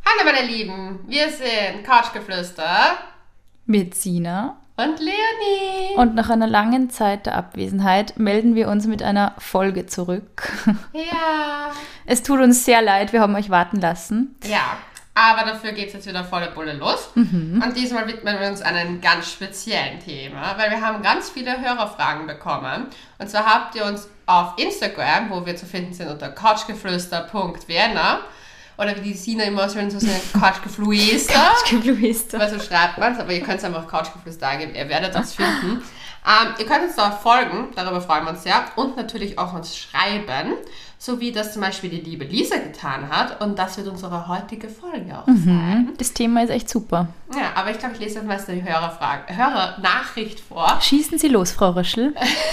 Hallo meine Lieben, wir sind Couchgeflüster mit Sina und Leonie. Und nach einer langen Zeit der Abwesenheit melden wir uns mit einer Folge zurück. Ja. Es tut uns sehr leid, wir haben euch warten lassen. Ja, aber dafür geht es jetzt wieder volle Bulle los. Und diesmal widmen wir uns einem ganz speziellen Thema, weil wir haben ganz viele Hörerfragen bekommen. Und zwar habt ihr uns auf Instagram, wo wir zu finden sind unter couchgeflüster.vienna, oder wie die Sina immer schön so sagt, Couchgeflüster. Couchgeflüster. Weil so schreibt man es, aber ihr könnt es einfach Couchgeflüster eingeben, ihr werdet das finden. Ihr könnt uns da folgen, darüber freuen wir uns sehr. Und natürlich auch uns schreiben, so wie das zum Beispiel die liebe Lisa getan hat. Und das wird unsere heutige Folge auch sein. Das Thema ist echt super. Ja, aber ich glaube, ich lese jetzt mal die Hörernachricht vor. Schießen Sie los, Frau Röschel.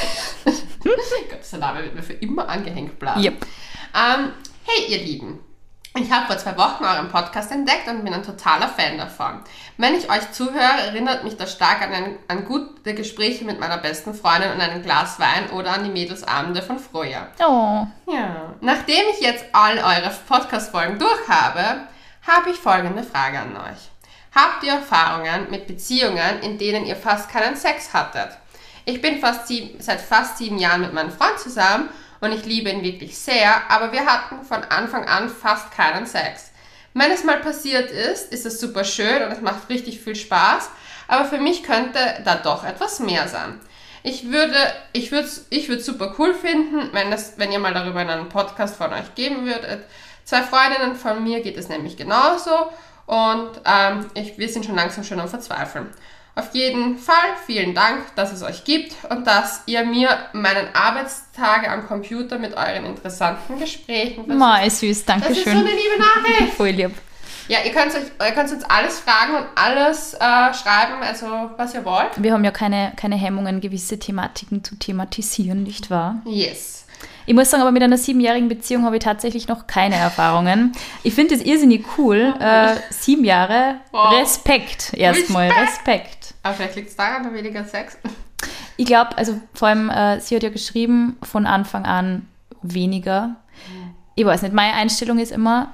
Ich glaube, der Name wird mir für immer angehängt bleiben. Yep. Hey, ihr Lieben. Ich habe vor 2 Wochen euren Podcast entdeckt und bin ein totaler Fan davon. Wenn ich euch zuhöre, erinnert mich das stark an gute Gespräche mit meiner besten Freundin und einem Glas Wein oder an die Mädelsabende von früher. Oh. Ja. Nachdem ich jetzt all eure Podcast-Folgen durch habe, habe ich folgende Frage an euch. Habt ihr Erfahrungen mit Beziehungen, in denen ihr fast keinen Sex hattet? Ich bin seit fast 7 Jahren mit meinem Freund zusammen und ich liebe ihn wirklich sehr, aber wir hatten von Anfang an fast keinen Sex. Wenn es mal passiert ist, ist es super schön und es macht richtig viel Spaß, aber für mich könnte da doch etwas mehr sein. Ich würde super cool finden, wenn ihr mal darüber in einem Podcast von euch geben würdet. 2 Freundinnen von mir geht es nämlich genauso und wir sind schon langsam schon am Verzweifeln. Auf jeden Fall vielen Dank, dass es euch gibt und dass ihr mir meinen Arbeitstage am Computer mit euren interessanten Gesprächen Mei, süß, danke schön. Das ist so eine liebe Nachricht. Voll lieb. Ja, ihr könnt uns alles fragen und alles schreiben, also was ihr wollt. Wir haben ja keine Hemmungen, gewisse Thematiken zu thematisieren, nicht wahr? Yes. Ich muss sagen, aber mit einer 7-jährigen Beziehung habe ich tatsächlich noch keine Erfahrungen. Ich finde das irrsinnig cool. 7 Jahre, wow. Respekt erstmal, Respekt. Aber vielleicht liegt es daran, weniger Sex. Ich glaube, also vor allem, sie hat ja geschrieben, von Anfang an weniger. Ich weiß nicht, meine Einstellung ist immer,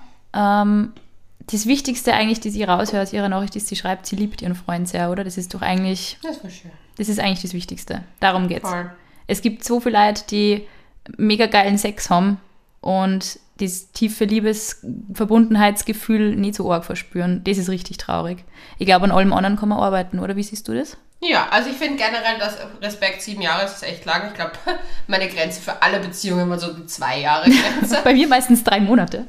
das Wichtigste eigentlich, das ich raushöre aus ihrer Nachricht, ist, sie schreibt, sie liebt ihren Freund sehr, oder? Das ist doch eigentlich... Das ist voll schön. Das ist eigentlich das Wichtigste. Darum geht's. Voll. Es gibt so viele Leute, die mega geilen Sex haben und das tiefe Liebesverbundenheitsgefühl nicht so arg verspüren. Das ist richtig traurig. Ich glaube, an allem anderen kann man arbeiten, oder? Wie siehst du das? Ja, also ich finde generell, dass Respekt 7 Jahre ist echt lang. Ich glaube, meine Grenze für alle Beziehungen immer so die 2 Jahre Grenze. Bei mir meistens 3 Monate.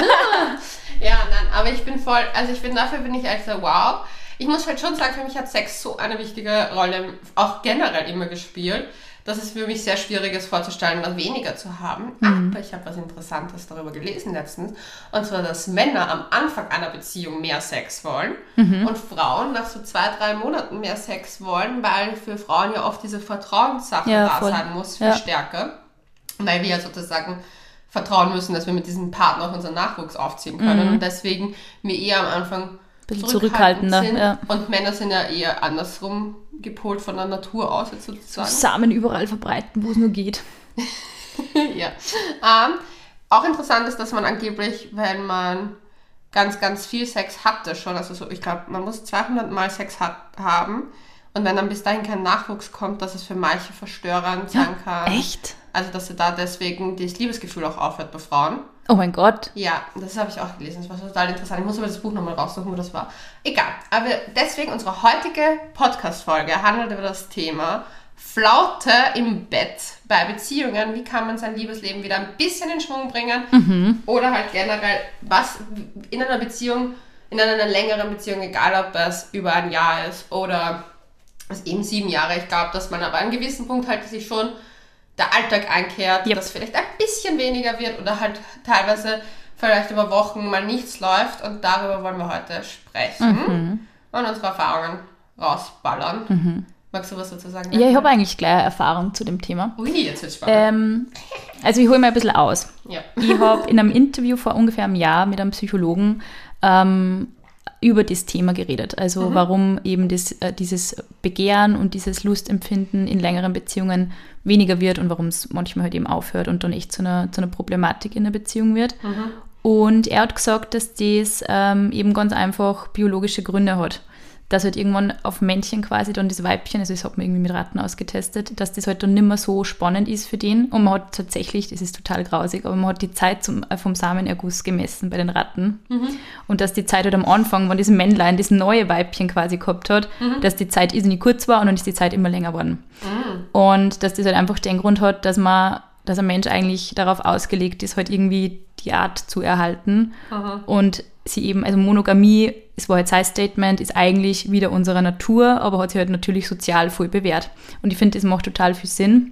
Ja, nein, aber dafür bin ich echt so, wow. Ich muss halt schon sagen, für mich hat Sex so eine wichtige Rolle auch generell immer gespielt, dass es für mich sehr schwierig ist vorzustellen, das weniger zu haben. Aber ich habe was Interessantes darüber gelesen letztens. Und zwar, dass Männer am Anfang einer Beziehung mehr Sex wollen und Frauen nach so 2-3 Monaten mehr Sex wollen, weil für Frauen ja oft diese Vertrauenssache da sein muss für Stärke. Weil wir ja sozusagen vertrauen müssen, dass wir mit diesem Partner auch unseren Nachwuchs aufziehen können. Und deswegen wir eher am Anfang zurückhaltender sind. Ja. Und Männer sind ja eher andersrum gepolt von der Natur aus, jetzt sozusagen. Samen überall verbreiten, wo es nur geht. Ja. Auch interessant ist, dass man angeblich, wenn man ganz, ganz viel Sex hatte schon, also so, ich glaube, man muss 200 Mal Sex haben und wenn dann bis dahin kein Nachwuchs kommt, dass es für manche verstörend sein kann. Echt? Also, dass da deswegen das Liebesgefühl auch aufhört bei Frauen. Oh mein Gott. Ja, das habe ich auch gelesen. Das war total interessant. Ich muss aber das Buch nochmal raussuchen, wo das war. Egal. Aber deswegen unsere heutige Podcast-Folge handelt über das Thema Flaute im Bett bei Beziehungen. Wie kann man sein Liebesleben wieder ein bisschen in Schwung bringen? Oder halt generell, was in einer Beziehung, in einer längeren Beziehung, egal ob es über ein Jahr ist oder es eben 7 Jahre. Ich glaube, dass man aber an einem gewissen Punkt halt sich schon der Alltag einkehrt, dass vielleicht ein bisschen weniger wird oder halt teilweise vielleicht über Wochen mal nichts läuft und darüber wollen wir heute sprechen und unsere Erfahrungen rausballern. Magst du was dazu sagen? Ja, ich habe eigentlich gleich Erfahrung zu dem Thema. Ui, jetzt wird's spannend. Also ich hole mal ein bisschen aus. Ja. Ich habe in einem Interview vor ungefähr einem Jahr mit einem Psychologen über das Thema geredet. Also warum eben dieses Begehren und dieses Lustempfinden in längeren Beziehungen weniger wird und warum es manchmal halt eben aufhört und dann echt zu einer Problematik in der Beziehung wird. Und er hat gesagt, dass das eben ganz einfach biologische Gründe hat. Dass halt irgendwann auf Männchen quasi dann das Weibchen, also das hat man irgendwie mit Ratten ausgetestet, dass das halt dann nicht mehr so spannend ist für den. Und man hat tatsächlich, das ist total grausig, aber man hat die Zeit vom Samenerguss gemessen bei den Ratten. Und dass die Zeit halt am Anfang, wenn das Männlein das neue Weibchen quasi gehabt hat, dass die Zeit irrsinnig kurz war und dann ist die Zeit immer länger geworden. Und dass das halt einfach den Grund hat, dass ein Mensch eigentlich darauf ausgelegt ist, halt irgendwie die Art zu erhalten. Und sie eben, also Monogamie, es war jetzt sein Statement, ist eigentlich wieder unserer Natur, aber hat sich halt natürlich sozial voll bewährt. Und ich finde, das macht total viel Sinn.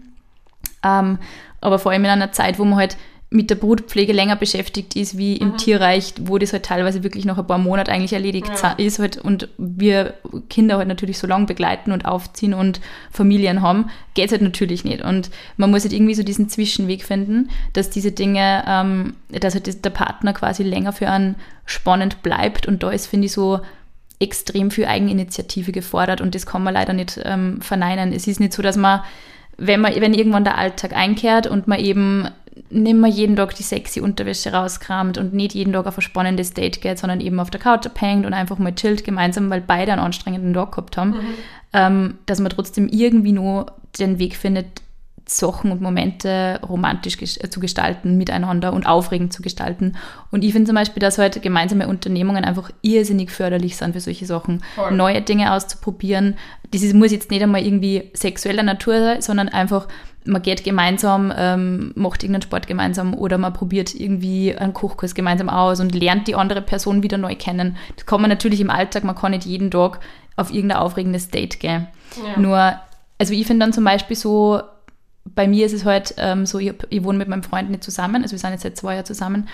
Aber vor allem in einer Zeit, wo man halt mit der Brutpflege länger beschäftigt ist, wie im Tierreich, wo das halt teilweise wirklich noch ein paar Monate eigentlich erledigt ist halt, und wir Kinder halt natürlich so lange begleiten und aufziehen und Familien haben, geht es halt natürlich nicht. Und man muss halt irgendwie so diesen Zwischenweg finden, dass diese Dinge, dass halt der Partner quasi länger für einen spannend bleibt, und da ist, finde ich, so extrem viel Eigeninitiative gefordert, und das kann man leider nicht verneinen. Es ist nicht so, dass man, wenn irgendwann der Alltag einkehrt und man eben nicht mehr jeden Tag die sexy Unterwäsche rauskramt und nicht jeden Tag auf ein spannendes Date geht, sondern eben auf der Couch abhängt und einfach mal chillt gemeinsam, weil beide einen anstrengenden Tag gehabt haben, dass man trotzdem irgendwie nur den Weg findet, Sachen und Momente romantisch zu gestalten miteinander und aufregend zu gestalten. Und ich finde zum Beispiel, dass halt gemeinsame Unternehmungen einfach irrsinnig förderlich sind für solche Sachen. Voll. Neue Dinge auszuprobieren. Muss jetzt nicht einmal irgendwie sexueller Natur sein, sondern einfach, man geht gemeinsam, macht irgendeinen Sport gemeinsam oder man probiert irgendwie einen Kochkurs gemeinsam aus und lernt die andere Person wieder neu kennen. Das kann man natürlich im Alltag, man kann nicht jeden Tag auf irgendein aufregendes Date gehen. Ja. Nur, also ich finde dann zum Beispiel so, bei mir ist es halt so, ich wohne mit meinem Freund nicht zusammen, also wir sind jetzt seit 2 Jahren zusammen.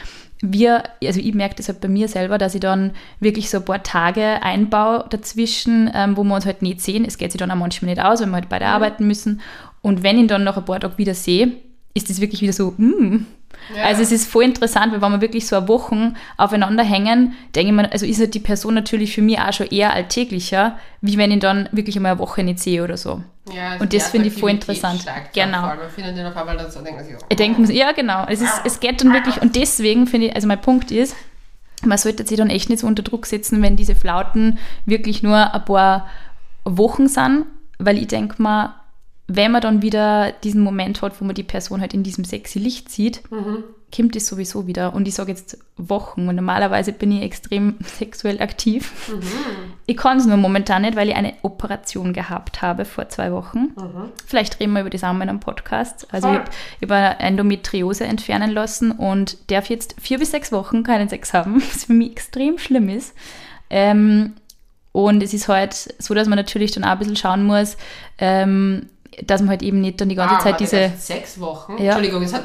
Ich merke das halt bei mir selber, dass ich dann wirklich so ein paar Tage einbaue dazwischen, wo wir uns halt nicht sehen. Es geht sich dann auch manchmal nicht aus, weil wir halt beide arbeiten müssen. Und wenn ich dann nach ein paar Tagen wieder sehe, ist das wirklich wieder so, Ja. Also es ist voll interessant, weil wenn wir wirklich so eine Woche aufeinander hängen, denke ich mir, also ist halt die Person natürlich für mich auch schon eher alltäglicher, wie wenn ich dann wirklich einmal eine Woche nicht sehe oder so. Ja, also und das finde ich voll interessant. Genau. Man findet den auf einmal dann so, denkt man sich, ich denke mir, ja genau, es geht dann wirklich, und deswegen finde ich, also mein Punkt ist, man sollte sich dann echt nicht so unter Druck setzen, wenn diese Flauten wirklich nur ein paar Wochen sind, weil ich denke mal, wenn man dann wieder diesen Moment hat, wo man die Person halt in diesem sexy Licht sieht, kommt das sowieso wieder. Und ich sage jetzt Wochen, und normalerweise bin ich extrem sexuell aktiv. Ich kann es nur momentan nicht, weil ich eine Operation gehabt habe vor 2 Wochen. Vielleicht reden wir über das auch mal in einem Podcast. Also ich habe eine Endometriose entfernen lassen und darf jetzt 4 bis 6 Wochen keinen Sex haben, was für mich extrem schlimm ist. Und es ist halt so, dass man natürlich dann auch ein bisschen schauen muss, dass man halt eben nicht dann die ganze Zeit diese... 6 Wochen? Ja. Entschuldigung, es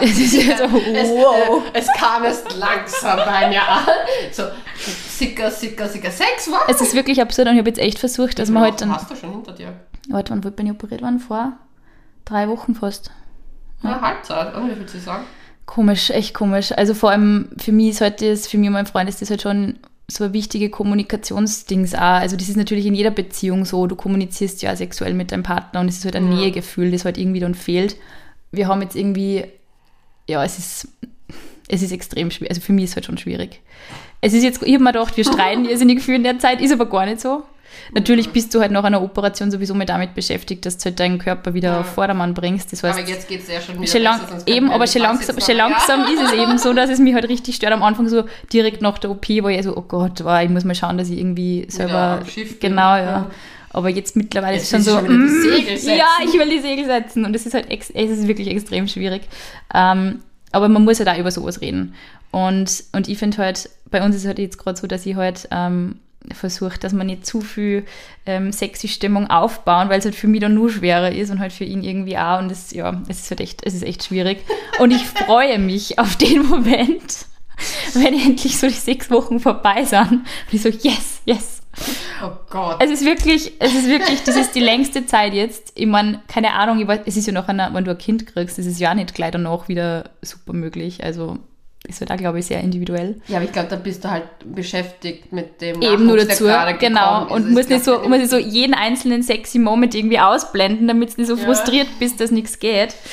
kam erst langsam bei mir an. So, sicker, 6 Wochen. Es ist wirklich absurd, und ich habe jetzt echt versucht, dass man halt dann... Hast du schon hinter dir? Warte, wann bin ich operiert worden? Vor 3 Wochen fast. Ja, Halbzeit, oder? Wie willst du sagen? Komisch, echt komisch. Also vor allem für mich ist halt das, für mich und mein Freund ist das halt schon so ein wichtige Kommunikationsdings auch. Also das ist natürlich in jeder Beziehung so, du kommunizierst ja sexuell mit deinem Partner und es ist halt ein Nähegefühl, das halt irgendwie dann fehlt. Wir haben jetzt irgendwie, ja, es ist extrem schwierig, also für mich ist es halt schon schwierig. Es ist jetzt, ich habe mir gedacht, wir streiten irrsinnig viel in der Zeit, ist aber gar nicht so. Natürlich bist du halt nach einer Operation sowieso mal damit beschäftigt, dass du halt deinen Körper wieder auf Vordermann bringst. Das heißt, aber jetzt geht es ja schon wieder besser, langsam ist es eben so, dass es mich halt richtig stört. Am Anfang so direkt nach der OP war ich so, oh Gott, ich muss mal schauen, dass ich irgendwie selber... Genau, ja. Aber jetzt mittlerweile ist es schon so, ja, ich will die Segel setzen. Und es ist halt es ist wirklich extrem schwierig. Aber man muss halt auch über sowas reden. Und ich finde halt, bei uns ist es halt jetzt gerade so, dass ich halt... versucht, dass man nicht zu viel sexy Stimmung aufbauen, weil es halt für mich dann nur schwerer ist und halt für ihn irgendwie auch, und es ist echt schwierig. Und ich freue mich auf den Moment, wenn endlich so die 6 Wochen vorbei sind und ich so, yes. Oh Gott. Es ist wirklich, das ist die längste Zeit jetzt. Ich meine, keine Ahnung, es ist ja noch wenn du ein Kind kriegst, ist es ja nicht gleich danach wieder super möglich, also ist halt auch, glaube ich, sehr individuell. Ja, aber ich glaube, da bist du halt beschäftigt mit dem eben nur dazu, genau. Und muss nicht so jeden einzelnen sexy Moment irgendwie ausblenden, damit du nicht so frustriert bist, dass nichts geht.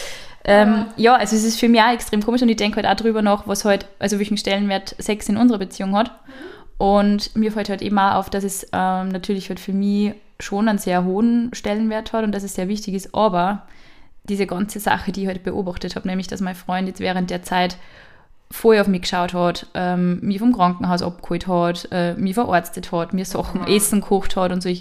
Ja, also es ist für mich auch extrem komisch und ich denke halt auch drüber nach, was halt, also welchen Stellenwert Sex in unserer Beziehung hat. Und mir fällt halt eben auch auf, dass es natürlich halt für mich schon einen sehr hohen Stellenwert hat und dass es sehr wichtig ist, aber diese ganze Sache, die ich halt beobachtet habe, nämlich, dass mein Freund jetzt während der Zeit voll auf mich geschaut hat, mich vom Krankenhaus abgeholt hat, mich verarztet hat, mir Sachen, Essen gekocht hat und so.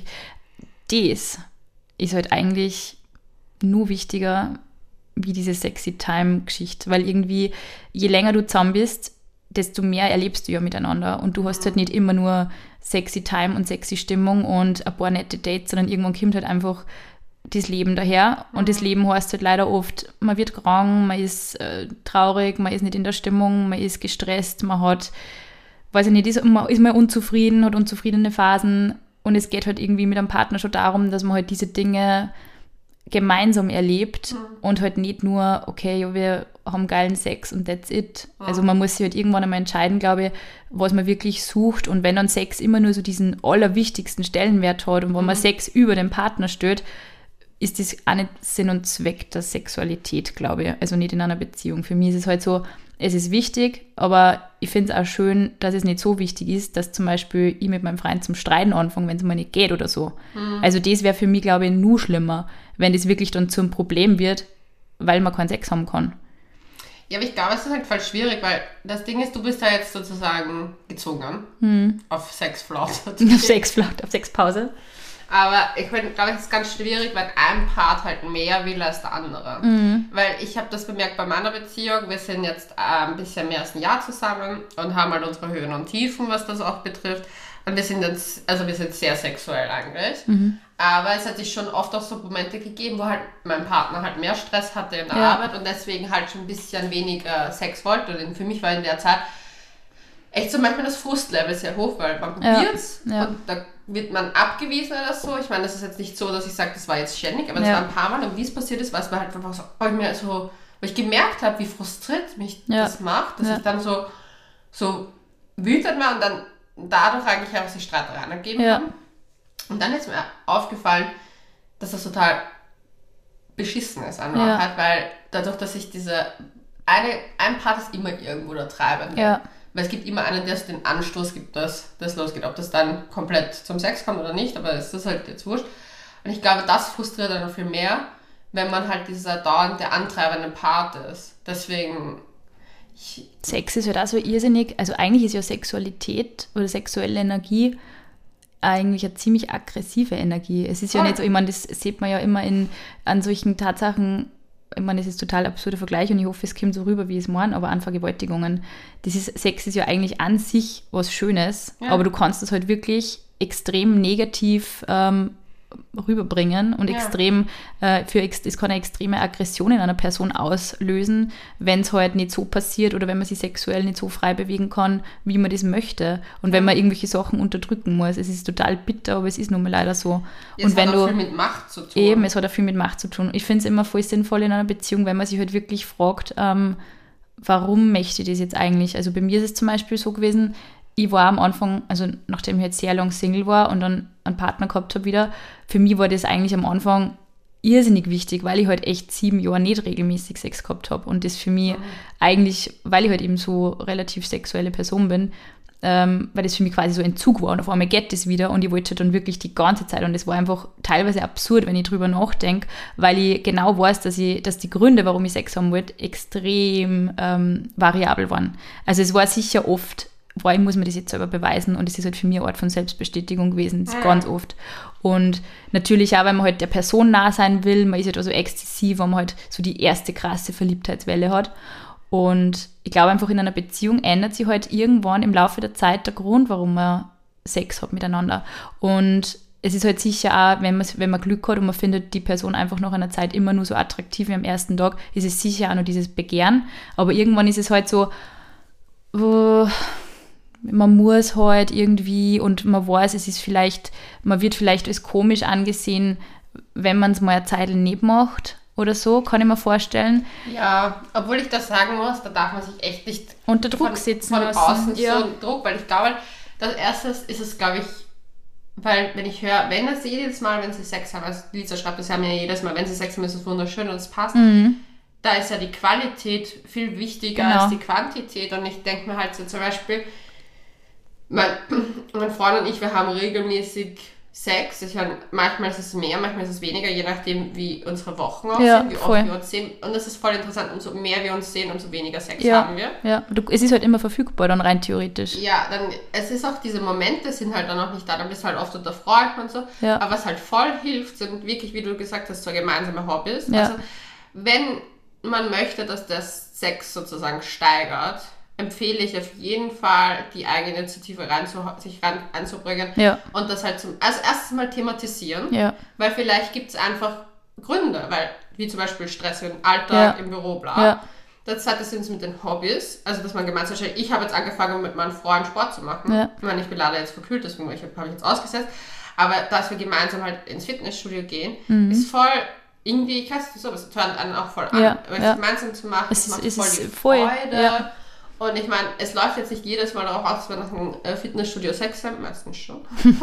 Das ist halt eigentlich nur wichtiger wie diese Sexy-Time-Geschichte, weil irgendwie, je länger du zusammen bist, desto mehr erlebst du ja miteinander und du hast halt nicht immer nur sexy Time und sexy Stimmung und ein paar nette Dates, sondern irgendwann kommt halt einfach das Leben daher und das Leben heißt halt leider oft, man wird krank, man ist traurig, man ist nicht in der Stimmung, man ist gestresst, man hat, weiß ich nicht, ist mal unzufrieden, hat unzufriedene Phasen und es geht halt irgendwie mit einem Partner schon darum, dass man halt diese Dinge gemeinsam erlebt und halt nicht nur, okay, ja, wir haben geilen Sex und that's it. Also man muss sich halt irgendwann einmal entscheiden, glaube ich, was man wirklich sucht und wenn dann Sex immer nur so diesen allerwichtigsten Stellenwert hat und wenn man Sex über den Partner stellt, ist das auch nicht Sinn und Zweck der Sexualität, glaube ich. Also nicht in einer Beziehung. Für mich ist es halt so, es ist wichtig, aber ich finde es auch schön, dass es nicht so wichtig ist, dass zum Beispiel ich mit meinem Freund zum Streiten anfange, wenn es mal nicht geht oder so. Also das wäre für mich, glaube ich, nur schlimmer, wenn das wirklich dann zum Problem wird, weil man keinen Sex haben kann. Ja, aber ich glaube, es ist halt voll schwierig, weil das Ding ist, du bist ja jetzt sozusagen gezwungen auf Sexflaute. Auf Sexflaute, auf Sexpause. Aber ich glaube, es ist ganz schwierig, wenn ein Part halt mehr will als der andere. Weil ich habe das bemerkt bei meiner Beziehung. Wir sind jetzt ein bisschen mehr als ein Jahr zusammen und haben halt unsere Höhen und Tiefen, was das auch betrifft. Und wir sind jetzt, also wir sind sehr sexuell eigentlich. Aber es hat sich schon oft auch so Momente gegeben, wo halt mein Partner halt mehr Stress hatte in der Arbeit und deswegen halt schon ein bisschen weniger Sex wollte. Und für mich war in der Zeit echt so manchmal das Frustlevel sehr hoch, weil man probiert's und da wird man abgewiesen oder so. Ich meine, das ist jetzt nicht so, dass ich sage, das war jetzt ständig, aber das war ein paar Mal und wie es passiert ist, war es mir halt einfach so, weil ich gemerkt habe, wie frustriert mich das macht, dass ich dann so wütend war und dann dadurch eigentlich auch die Streitereien ergeben haben. Und dann ist mir aufgefallen, dass das total beschissen ist an Wahrheit, weil dadurch, dass ich ein Part ist immer irgendwo der Treibende. Ja. Weil es gibt immer einen, der den Anstoß gibt, dass das losgeht. Ob das dann komplett zum Sex kommt oder nicht, aber es ist halt jetzt wurscht. Und ich glaube, das frustriert dann noch viel mehr, wenn man halt dieser dauernde antreibende Part ist. Deswegen... Sex ist halt auch so irrsinnig, also eigentlich ist ja Sexualität oder sexuelle Energie eigentlich eine ziemlich aggressive Energie. Es ist ja nicht so, ich meine, das sieht man ja immer an solchen Tatsachen, ich meine, das ist total absurder Vergleich und ich hoffe, es kommt so rüber, wie es meinen, aber an Vergewaltigungen. Sex ist ja eigentlich an sich was Schönes, aber du kannst das halt wirklich extrem negativ rüberbringen und extrem es kann eine extreme Aggression in einer Person auslösen, wenn es halt nicht so passiert oder wenn man sich sexuell nicht so frei bewegen kann, wie man das möchte und wenn man irgendwelche Sachen unterdrücken muss. Es ist total bitter, aber es ist nun mal leider so. Es hat auch viel mit Macht zu tun. Eben, es hat auch viel mit Macht zu tun. Ich finde es immer voll sinnvoll in einer Beziehung, wenn man sich halt wirklich fragt, warum möchte ich das jetzt eigentlich? Also bei mir ist es zum Beispiel so gewesen, ich war am Anfang, also nachdem ich jetzt sehr lang Single war und dann einen Partner gehabt habe wieder, für mich war das eigentlich am Anfang irrsinnig wichtig, weil ich halt echt 7 Jahre nicht regelmäßig Sex gehabt habe und das für mich eigentlich, weil ich halt eben so relativ sexuelle Person bin, weil das für mich quasi so Entzug war und auf einmal geht das wieder und ich wollte dann wirklich die ganze Zeit und das war einfach teilweise absurd, wenn ich drüber nachdenke, weil ich genau weiß, dass die Gründe, warum ich Sex haben wollte, extrem variabel waren. Also es war sicher oft, ich muss mir das jetzt selber beweisen und es ist halt für mich eine Art von Selbstbestätigung gewesen, ganz oft. Und natürlich auch, weil man halt der Person nah sein will, man ist halt auch so exzessiv, weil man halt so die erste krasse Verliebtheitswelle hat. Und ich glaube einfach in einer Beziehung ändert sich halt irgendwann im Laufe der Zeit der Grund, warum man Sex hat miteinander. Und es ist halt sicher auch, wenn man Glück hat und man findet die Person einfach nach einer Zeit immer nur so attraktiv wie am ersten Tag, ist es sicher auch noch dieses Begehren. Aber irgendwann ist es halt so, man muss halt irgendwie und man weiß, man wird vielleicht als komisch angesehen, wenn man es mal eine Zeit nicht macht oder so, kann ich mir vorstellen. Ja, obwohl ich das sagen muss, da darf man sich echt nicht unter Druck sitzen von außen so Druck, weil ich glaube, das erste ist es, glaube ich, weil wenn ich höre, wenn sie Sex haben, also Lisa schreibt, das haben ja jedes Mal, wenn sie Sex haben, ist es wunderschön und es passt. da ist ja die Qualität viel wichtiger als die Quantität. Und ich denke mir halt so zum Beispiel, mein Freund und ich, wir haben regelmäßig Sex. Ich meine, manchmal ist es mehr, manchmal ist es weniger, je nachdem, wie unsere Wochen aussehen, wie oft wir uns sehen. Und das ist voll interessant, umso mehr wir uns sehen, umso weniger Sex haben wir. Ja, es ist halt immer verfügbar, dann rein theoretisch. Ja, dann, es ist auch, diese Momente sind halt dann auch nicht da, dann bist du halt oft unter Freunden und so. Ja. Aber was halt voll hilft, sind wirklich, wie du gesagt hast, so gemeinsame Hobbys. Ja. Also, wenn man möchte, dass der Sex sozusagen steigert, empfehle ich auf jeden Fall, die Eigeninitiative sich anzubringen und das halt als erstes mal thematisieren, weil vielleicht gibt es einfach Gründe, weil wie zum Beispiel Stress im Alltag, im Büro, bla. Ja. Das hat es mit den Hobbys, also dass man gemeinsam, ich habe jetzt angefangen mit meinem Freund Sport zu machen. Ja. Ich meine, ich bin leider jetzt verkühlt, deswegen habe ich jetzt ausgesetzt, aber dass wir gemeinsam halt ins Fitnessstudio gehen, ist voll irgendwie, ich weiß nicht so, es tönt einen auch voll an, aber es gemeinsam zu machen, es macht voll die Freude. Ja. Und ich meine, es läuft jetzt nicht jedes Mal darauf aus, dass wir nach einem Fitnessstudio Sex haben, meistens schon.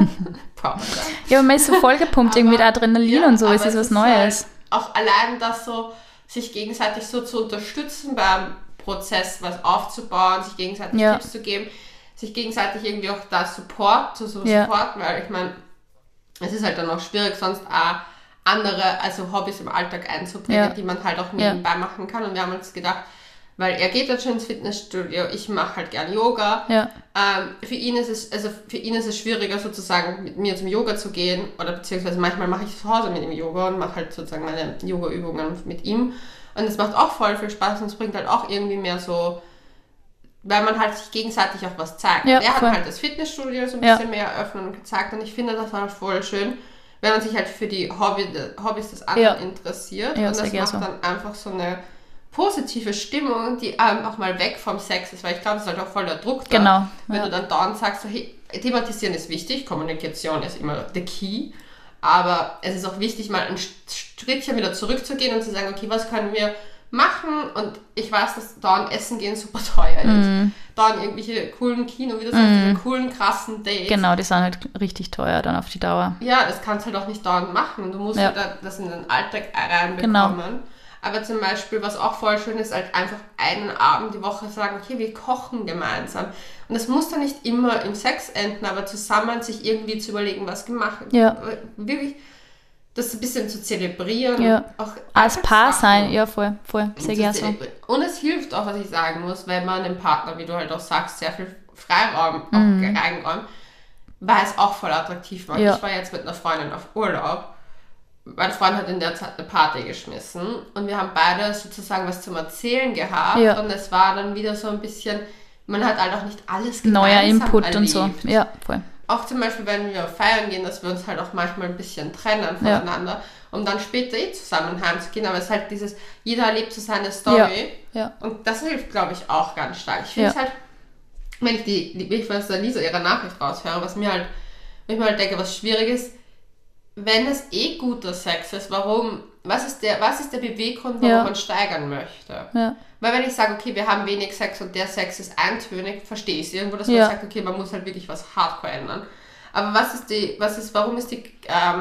Ja, aber man ist so vollgepumpt irgendwie mit Adrenalin und so, es ist was Neues. Halt auch allein das so, sich gegenseitig so zu unterstützen beim Prozess, was aufzubauen, sich gegenseitig Tipps zu geben, sich gegenseitig irgendwie auch da supporten, weil ich meine, es ist halt dann auch schwierig, sonst auch andere, also Hobbys im Alltag einzubringen, die man halt auch nebenbei machen kann. Und wir haben uns gedacht, weil er geht jetzt schon ins Fitnessstudio, ich mache halt gern Yoga. Ja. Für ihn ist es schwieriger, sozusagen mit mir zum Yoga zu gehen, oder beziehungsweise manchmal mache ich zu Hause mit ihm Yoga und mache halt sozusagen meine Yoga-Übungen mit ihm. Und es macht auch voll viel Spaß und es bringt halt auch irgendwie mehr so, weil man halt sich gegenseitig auch was zeigt. Ja, er hat halt das Fitnessstudio so ein bisschen mehr eröffnet und gezeigt und ich finde das halt voll schön, wenn man sich halt für die Hobbys des anderen interessiert. Und das macht dann einfach so eine positive Stimmung, die auch mal weg vom Sex ist, weil ich glaube, es ist halt auch voll der Druck da, wenn du dann dauernd sagst, so, hey, thematisieren ist wichtig, Kommunikation ist immer the key, aber es ist auch wichtig, mal ein Schrittchen wieder zurückzugehen und zu sagen, okay, was können wir machen? Und ich weiß, dass dauernd Essen gehen super teuer ist. Dauernd irgendwelche coolen Kino, wie du sagst, diese coolen, krassen Dates. Genau, die sind halt richtig teuer dann auf die Dauer. Ja, das kannst du halt auch nicht dauernd machen. Du musst halt das in den Alltag reinbekommen. Genau. Aber zum Beispiel, was auch voll schön ist, halt einfach einen Abend die Woche sagen, okay, wir kochen gemeinsam. Und das muss dann nicht immer im Sex enden, aber zusammen sich irgendwie zu überlegen, was gemacht wird. Ja. Wirklich das ein bisschen zu zelebrieren. Ja. Auch als Paar sein, ja, voll, sehr gerne so. Und es hilft auch, was ich sagen muss, wenn man dem Partner, wie du halt auch sagst, sehr viel Freiraum auch reinräumt, weil es auch voll attraktiv macht. Ja. Ich war jetzt mit einer Freundin auf Urlaub. Mein Freund hat in der Zeit eine Party geschmissen und wir haben beide sozusagen was zum Erzählen gehabt und es war dann wieder so ein bisschen, man hat halt auch nicht alles gemeinsam neuer Input erlebt. Und so, ja, voll. Auch zum Beispiel, wenn wir feiern gehen, dass wir uns halt auch manchmal ein bisschen trennen voneinander, um dann später zusammen heimzugehen, aber es ist halt dieses, jeder erlebt so seine Story und das hilft, glaube ich, auch ganz stark. Ich finde es halt, wenn ich was der Lisa ihre Nachricht raushöre, wenn ich mir halt denke, was schwierig ist, wenn es guter Sex ist, was ist der Beweggrund, warum man steigern möchte? Ja. Weil wenn ich sage, okay, wir haben wenig Sex und der Sex ist eintönig, verstehe ich es irgendwo, dass man sagt, okay, man muss halt wirklich was hardcore ändern. Aber warum ist die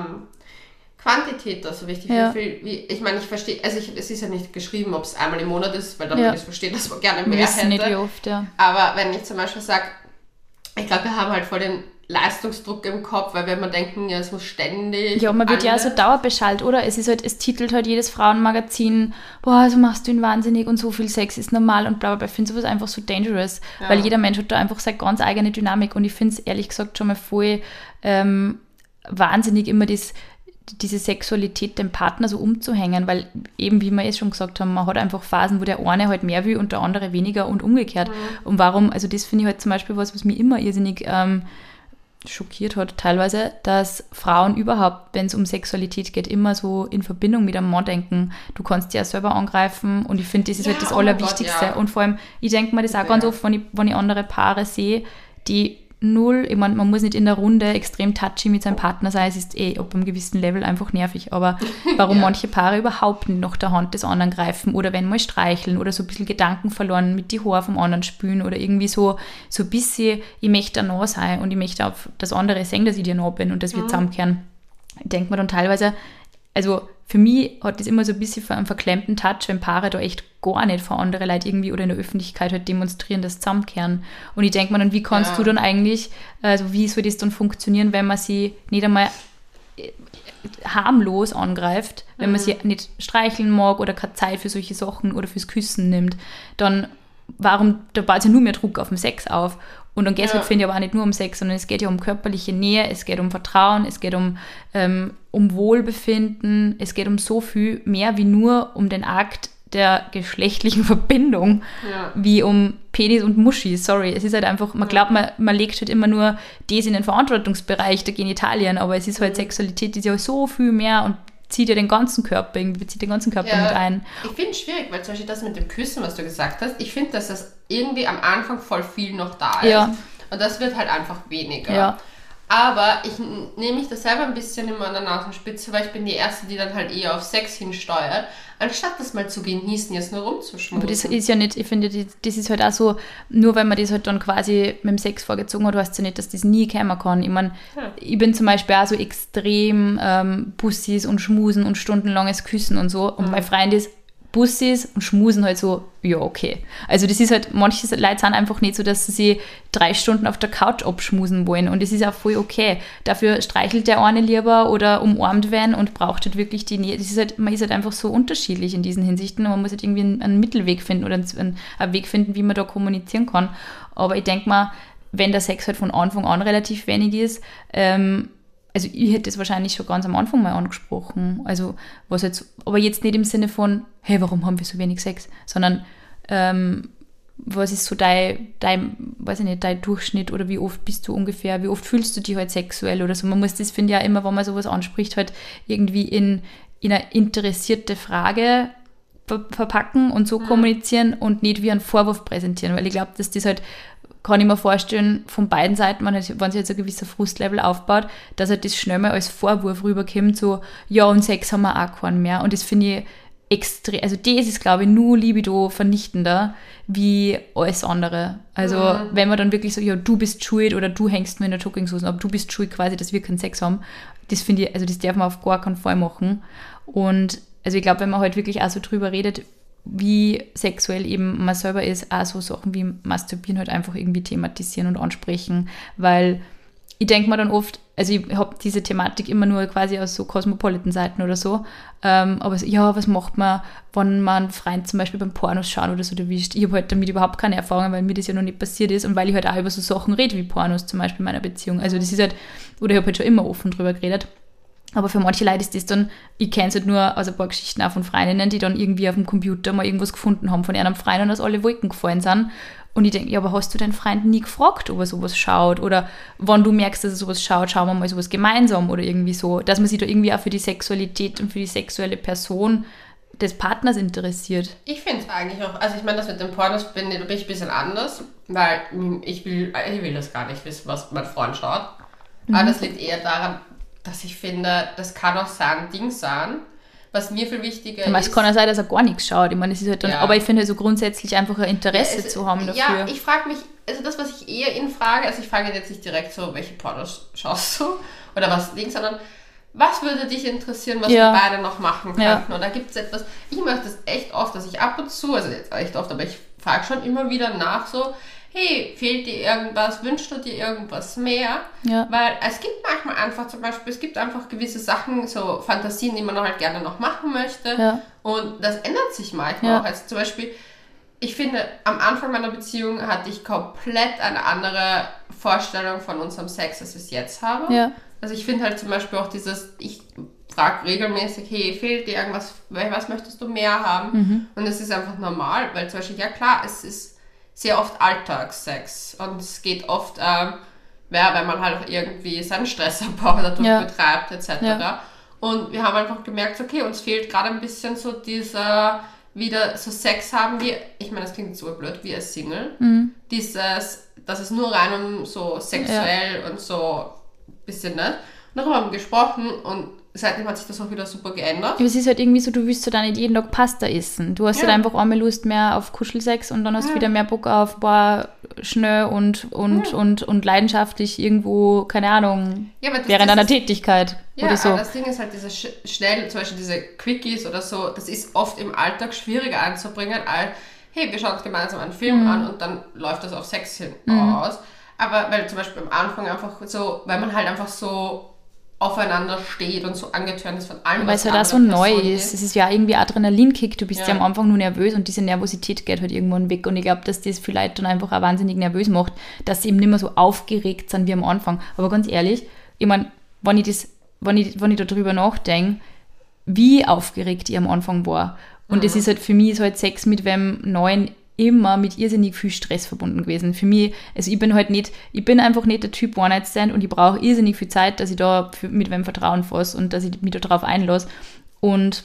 Quantität da so wichtig? Ja. Ich meine, ich verstehe, also es ist ja nicht geschrieben, ob es einmal im Monat ist, weil dann würde ich verstehen, dass man gerne mehr hätte. Nicht wie oft, Aber wenn ich zum Beispiel sage, ich glaube, wir haben halt voll den Leistungsdruck im Kopf, weil wenn man denken, es muss ständig... Ja, man wird ja so dauerbeschallt, oder? Es titelt halt jedes Frauenmagazin, boah, so machst du ihn wahnsinnig und so viel Sex ist normal und bla bla bla. Ich finde sowas einfach so dangerous, weil jeder Mensch hat da einfach seine ganz eigene Dynamik und ich finde es ehrlich gesagt schon mal voll wahnsinnig, immer diese Sexualität dem Partner so umzuhängen, weil eben, wie wir jetzt schon gesagt haben, man hat einfach Phasen, wo der eine halt mehr will und der andere weniger und umgekehrt. Und warum, also das finde ich halt zum Beispiel was mich immer irrsinnig schockiert hat teilweise, dass Frauen überhaupt, wenn es um Sexualität geht, immer so in Verbindung mit einem Mann denken, du kannst dich ja selber angreifen und ich finde, das ist halt das Allerwichtigste. Gott, und vor allem, ich denke mir das auch ganz oft, wenn ich andere Paare sehe, die null, ich meine, man muss nicht in der Runde extrem touchy mit seinem Partner sein, es ist ab einem gewissen Level einfach nervig, aber warum manche Paare überhaupt nicht nach der Hand des anderen greifen oder wenn mal streicheln oder so ein bisschen Gedanken verloren mit die Haare vom anderen spülen oder irgendwie so ein bisschen, ich möchte da nah sein und ich möchte auf das andere sehen, dass ich dir nah bin und dass wir zusammenkehren. Ich denke mir dann teilweise, also für mich hat das immer so ein bisschen einen verklemmten Touch, wenn Paare da echt gar nicht vor andere Leute irgendwie oder in der Öffentlichkeit halt demonstrieren, das zusammenkehren. Und ich denke mir dann, wie kannst du dann eigentlich, also wie soll das dann funktionieren, wenn man sie nicht einmal harmlos angreift, wenn man sie nicht streicheln mag oder keine Zeit für solche Sachen oder fürs Küssen nimmt, dann da baut sich nur mehr Druck auf den Sex auf. Und dann geht es halt, finde ich, aber auch nicht nur um Sex, sondern es geht ja um körperliche Nähe, es geht um Vertrauen, es geht um Wohlbefinden, es geht um so viel mehr wie nur um den Akt der geschlechtlichen Verbindung, wie um Penis und Muschi. Sorry, es ist halt einfach, man glaubt, man legt halt immer nur das in den Verantwortungsbereich der Genitalien, aber es ist halt Sexualität, die ist ja so viel mehr und zieht ja den ganzen Körper, irgendwie bezieht den ganzen Körper mit ein. Ich finde es schwierig, weil zum Beispiel das mit dem Küssen, was du gesagt hast, ich finde, dass das irgendwie am Anfang voll viel noch da ist. Ja. Und das wird halt einfach weniger. Ja. Aber ich nehme mich da selber ein bisschen immer an der Nasenspitze, weil ich bin die Erste, die dann halt eher auf Sex hinsteuert, anstatt das mal zu genießen, jetzt nur rumzuschmusen. Aber das ist ja nicht, ich finde, das ist halt auch so, nur weil man das halt dann quasi mit dem Sex vorgezogen hat, heißt es ja nicht, dass das nie kommen kann. Ich meine, ich bin zum Beispiel auch so extrem Bussis und Schmusen und stundenlanges Küssen und so. Und mein Freund ist Bussis und Schmusen halt so, ja, okay. Also das ist halt, manche Leute sind einfach nicht so, dass sie sich 3 Stunden auf der Couch abschmusen wollen und das ist auch voll okay. Dafür streichelt der eine lieber oder umarmt werden und braucht halt wirklich die Nähe. Das ist halt, man ist halt einfach so unterschiedlich in diesen Hinsichten und man muss halt irgendwie einen Mittelweg finden oder einen Weg finden, wie man da kommunizieren kann. Aber ich denke mal, wenn der Sex halt von Anfang an relativ wenig ist, also ich hätte das wahrscheinlich schon ganz am Anfang mal angesprochen. Also was jetzt, aber jetzt nicht im Sinne von, hey, warum haben wir so wenig Sex? Sondern was ist so dein weiß ich nicht, dein Durchschnitt oder wie oft bist du ungefähr, wie oft fühlst du dich halt sexuell oder so. Man muss das, finde ich ja immer, wenn man sowas anspricht, halt irgendwie in eine interessierte Frage verpacken und so kommunizieren und nicht wie einen Vorwurf präsentieren, weil ich glaube, dass das halt, kann ich mir vorstellen, von beiden Seiten, wenn sich jetzt ein gewisser Frustlevel aufbaut, dass halt das schnell mal als Vorwurf rüberkommt, so, ja, und Sex haben wir auch keinen mehr. Und das finde ich extrem, also das ist, glaube ich, nur Libido vernichtender wie alles andere. Also wenn man dann wirklich so, ja, du bist schuld oder du hängst mir in der Jogginghose, aber du bist schuld quasi, dass wir keinen Sex haben, das finde ich, also das darf man auf gar keinen Fall machen. Und also ich glaube, wenn man halt wirklich auch so drüber redet, wie sexuell eben man selber ist, auch so Sachen wie Masturbieren halt einfach irgendwie thematisieren und ansprechen, weil ich denke mir dann oft, also ich habe diese Thematik immer nur quasi aus so Cosmopolitan-Seiten oder so, aber so, ja, was macht man, wenn man einen Freund zum Beispiel beim Pornos schauen oder so erwischt? Ich habe halt damit überhaupt keine Erfahrung, weil mir das ja noch nicht passiert ist und weil ich halt auch über so Sachen rede wie Pornos zum Beispiel in meiner Beziehung. Also das ist halt, oder ich habe halt schon immer offen drüber geredet. Aber für manche Leute ist das dann, ich kenne es halt nur aus ein paar Geschichten auch von Freundinnen, die dann irgendwie auf dem Computer mal irgendwas gefunden haben von einem Freund und aus alle Wolken gefallen sind. Und ich denke, ja, aber hast du deinen Freund nie gefragt, ob er sowas schaut? Oder wenn du merkst, dass er sowas schaut, schauen wir mal sowas gemeinsam oder irgendwie so. Dass man sich da irgendwie auch für die Sexualität und für die sexuelle Person des Partners interessiert. Ich finde es eigentlich auch, also ich meine, das mit den Pornos bin ich ein bisschen anders, weil ich will das gar nicht wissen, was mein Freund schaut. Aber das liegt eher daran, dass ich finde, das kann auch sein Ding sein, was mir viel wichtiger ist. Es kann ja sein, dass er gar nichts schaut. Ich meine, es ist halt dann, aber ich finde so grundsätzlich einfach ein Interesse zu haben dafür. Ja, ich frage mich, also das, was ich eher ihn frage, also ich frage jetzt nicht direkt so, welche Pornos schaust du oder was Ding, sondern was würde dich interessieren, was wir beide noch machen könnten? Ja. Und da gibt es etwas, ich mache das echt oft, dass ich ab und zu, also jetzt echt oft, aber ich frage schon immer wieder nach so, hey, fehlt dir irgendwas, wünschst du dir irgendwas mehr? Ja. Weil es gibt manchmal einfach zum Beispiel, es gibt einfach gewisse Sachen, so Fantasien, die man halt gerne noch machen möchte. Ja. Und das ändert sich manchmal auch. Also zum Beispiel, ich finde, am Anfang meiner Beziehung hatte ich komplett eine andere Vorstellung von unserem Sex, als ich es jetzt habe. Ja. Also ich finde halt zum Beispiel auch dieses, ich frage regelmäßig, hey, fehlt dir irgendwas, was möchtest du mehr haben? Und es ist einfach normal, weil zum Beispiel, ja klar, es ist sehr oft Alltagssex und es geht oft, wenn man halt auch irgendwie seinen Stressabbau dadurch betreibt etc. Ja. Und wir haben einfach gemerkt, okay, uns fehlt gerade ein bisschen so dieser, wieder so Sex haben wie, ich meine, das klingt so blöd, wie ein Single. Dieses, dass es nur rein um so sexuell und so ein bisschen, ne? darüber haben wir gesprochen und seitdem hat sich das auch wieder super geändert. Aber es ist halt irgendwie so, du willst halt nicht jeden Tag Pasta essen. Du hast halt einfach einmal Lust mehr auf Kuschelsex und dann hast du wieder mehr Bock auf schnell und leidenschaftlich irgendwo, keine Ahnung, während einer Tätigkeit oder so. Ja, das Ding ist halt diese schnell, zum Beispiel diese Quickies oder so, das ist oft im Alltag schwieriger anzubringen als, hey, wir schauen uns gemeinsam einen Film an und dann läuft das auf Sex hin aus. Aber weil zum Beispiel am Anfang einfach so, weil man halt einfach so aufeinander steht und so angetörnt ist von allem, weil es halt auch so neu ist. Es ist ja irgendwie Adrenalinkick. Du bist ja am Anfang nur nervös und diese Nervosität geht halt irgendwann weg. Und ich glaube, dass das viele Leute dann einfach auch wahnsinnig nervös macht, dass sie eben nicht mehr so aufgeregt sind wie am Anfang. Aber ganz ehrlich, ich meine, wenn ich darüber nachdenke, wie aufgeregt ich am Anfang war. Und das ist halt für mich ist halt Sex mit wem Neuen immer mit irrsinnig viel Stress verbunden gewesen. Für mich, also ich bin einfach nicht der Typ One-Night-Stand und ich brauche irrsinnig viel Zeit, dass ich da mit wem Vertrauen fasse und dass ich mich da drauf einlasse. Und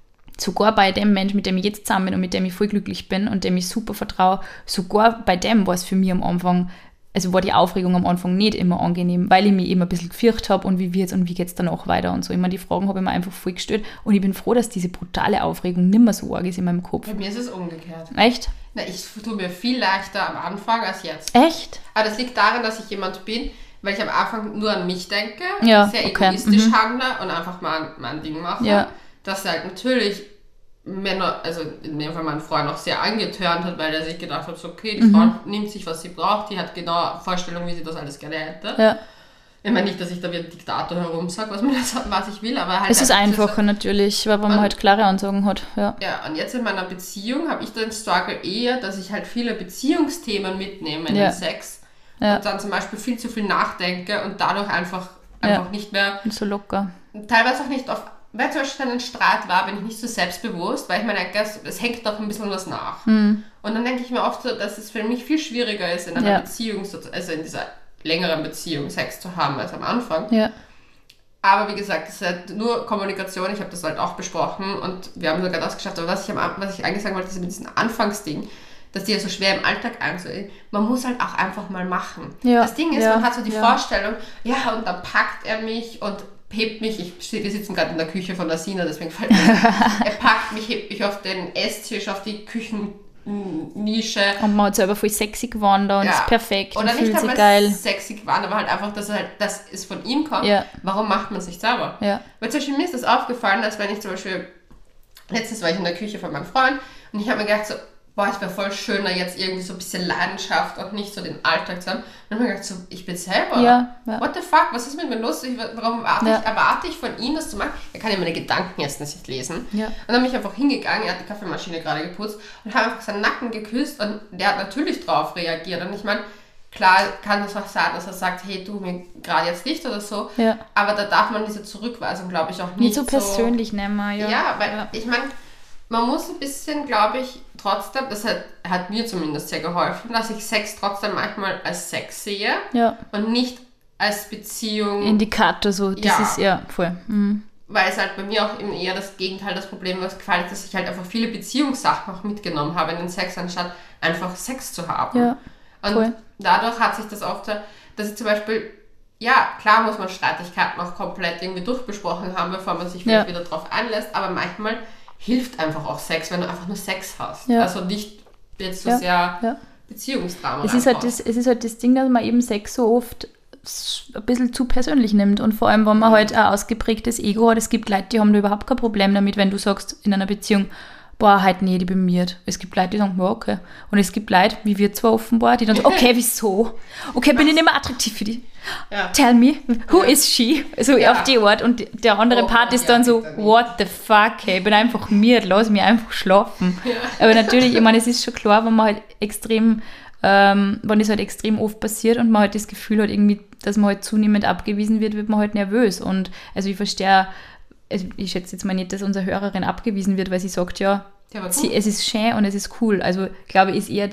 sogar bei dem Mensch, mit dem ich jetzt zusammen bin und mit dem ich voll glücklich bin und dem ich super vertraue, sogar bei dem war es für mich am Anfang, also war die Aufregung am Anfang nicht immer angenehm, weil ich mich eben ein bisschen gefürchtet habe und wie wird's und wie geht's danach weiter und so. Ich meine, die Fragen habe ich mir einfach voll gestellt und ich bin froh, dass diese brutale Aufregung nicht mehr so arg ist in meinem Kopf. Bei mir ist es umgekehrt. Echt? Na, ich tue mir viel leichter am Anfang als jetzt. Echt? Aber das liegt daran, dass ich jemand bin, weil ich am Anfang nur an mich denke, sehr egoistisch handle und einfach mal mein Ding mache. Dass halt natürlich Männer, also in dem Fall mein Freund auch sehr angetörnt hat, weil er sich gedacht hat, so, okay, die Frau nimmt sich, was sie braucht, die hat genau Vorstellung, wie sie das alles gerne hätte. Ja. Ich meine nicht, dass ich da wie ein Diktator herumsage, was ich will, aber halt... Es ist einfacher natürlich, weil man halt klare Ansagen hat. Ja, und jetzt in meiner Beziehung habe ich den Struggle eher, dass ich halt viele Beziehungsthemen mitnehme in den Sex und dann zum Beispiel viel zu viel nachdenke und dadurch einfach nicht mehr... So locker. Teilweise auch nicht auf... Weil zum Beispiel dann ein Streit war, bin ich nicht so selbstbewusst, weil ich mir denke, es hängt doch ein bisschen was nach. Und dann denke ich mir oft so, dass es für mich viel schwieriger ist, in einer Beziehung, also in dieser längeren Beziehung Sex zu haben als am Anfang. Ja. Aber wie gesagt, es ist halt nur Kommunikation, ich habe das halt auch besprochen und wir haben sogar das geschafft. Aber was ich eigentlich sagen wollte, ist mit diesem Anfangsding, dass die ja so schwer im Alltag einzunehmen. Man muss halt auch einfach mal machen. Ja. Das Ding ist, man hat so die Vorstellung, und dann packt er mich und hebt mich, wir sitzen gerade in der Küche von der Sina, deswegen fällt mir er packt mich, hebt mich auf den Esstisch, auf die Küchennische. Und man hat selber voll sexy gewandert und ist perfekt und fühlt sich geil. Sexy gewandert, aber halt einfach, dass es von ihm kommt. Ja. Warum macht man es nicht selber? Ja. Weil zum Beispiel mir ist das aufgefallen, dass wenn ich zum Beispiel, letztens war ich in der Küche von meinem Freund und ich habe mir gedacht so, es wäre voll schöner jetzt irgendwie so ein bisschen Leidenschaft und nicht so den Alltag zu haben. Und dann habe ich gedacht, so, ich bin selber. What the fuck, was ist mit mir los? Warum erwarte ich von ihm, das zu machen? Er kann ja meine Gedanken jetzt nicht lesen. Ja. Und dann bin ich einfach hingegangen, er hat die Kaffeemaschine gerade geputzt und habe einfach seinen Nacken geküsst und der hat natürlich drauf reagiert. Und ich meine, klar kann das auch sein, dass er sagt, hey, du, mir gerade jetzt nicht oder so. Ja. Aber da darf man diese Zurückweisung, glaube ich, auch nicht so persönlich nehmen. Ja, weil ich meine, man muss ein bisschen, glaube ich, trotzdem, das hat mir zumindest sehr geholfen, dass ich Sex trotzdem manchmal als Sex sehe und nicht als Beziehung. Indikator, so, das ist voll. Mhm. Weil es halt bei mir auch eben eher das Gegenteil, das Problem, was gefallen ist, dass ich halt einfach viele Beziehungssachen auch mitgenommen habe in den Sex, anstatt einfach Sex zu haben. Ja, und dadurch hat sich das oft, dass ich zum Beispiel, klar muss man Streitigkeiten auch komplett irgendwie durchbesprochen haben, bevor man sich vielleicht wieder drauf einlässt, aber manchmal hilft einfach auch Sex, wenn du einfach nur Sex hast. Ja. Also nicht jetzt so sehr Beziehungsdrama. Es ist halt das Ding, dass man eben Sex so oft ein bisschen zu persönlich nimmt und vor allem, wenn man halt ein ausgeprägtes Ego hat. Es gibt Leute, die haben da überhaupt kein Problem damit, wenn du sagst in einer Beziehung, halt nee, die bin mir. Es gibt Leute, die sagen, okay. Und es gibt Leute, wie wir zwar offenbar, die dann so, okay, wieso? Okay, bin ich nicht mehr attraktiv für die? Ja. Tell me, who is she? So auf die Art. Und der andere Part ist dann so, what the fuck, hey, ich bin einfach mir, lass mich einfach schlafen. Ja. Aber natürlich, ich meine, es ist schon klar, wenn man halt extrem, wenn es halt extrem oft passiert und man halt das Gefühl hat, irgendwie, dass man halt zunehmend abgewiesen wird man halt nervös. Und also ich verstehe, ich schätze jetzt mal nicht, dass unsere Hörerin abgewiesen wird, weil sie sagt, es ist schön und es ist cool. Also glaube ich, ist eher